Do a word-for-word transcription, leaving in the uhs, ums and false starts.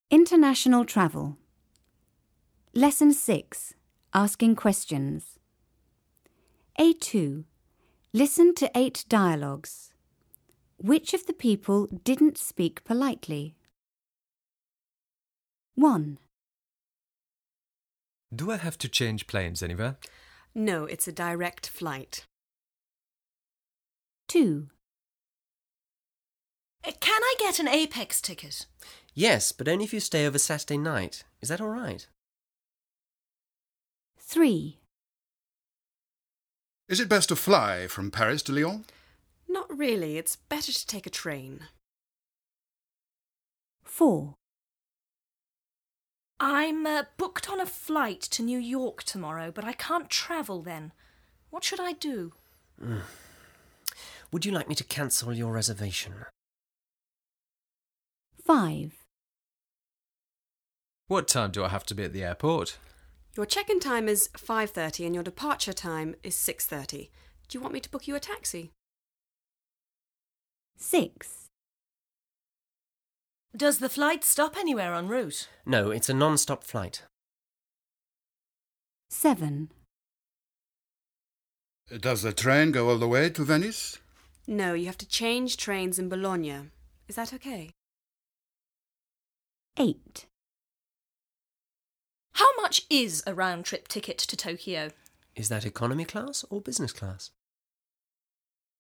International travel. Lesson six. Asking questions. A two. Listen to eight dialogues. Which of the people didn't speak politely? one. Do I have to change planes anywhere? No, it's a direct flight. two. Can I get an Apex ticket? Yes, but only if you stay over Saturday night. Is that all right? three. Is it best to fly from Paris to Lyon? Not really. It's better to take a train. four. I'm uh, booked on a flight to New York tomorrow, but I can't travel then. What should I do? Mm. Would you like me to cancel your reservation? five. What time do I have to be at the airport? Your check-in time is five thirty and your departure time is six thirty. Do you want me to book you a taxi? six. Does the flight stop anywhere en route? No, it's a non-stop flight. seven. Does the train go all the way to Venice? No, you have to change trains in Bologna. Is that okay? eight. How much is a round-trip ticket to Tokyo? Is that economy class or business class?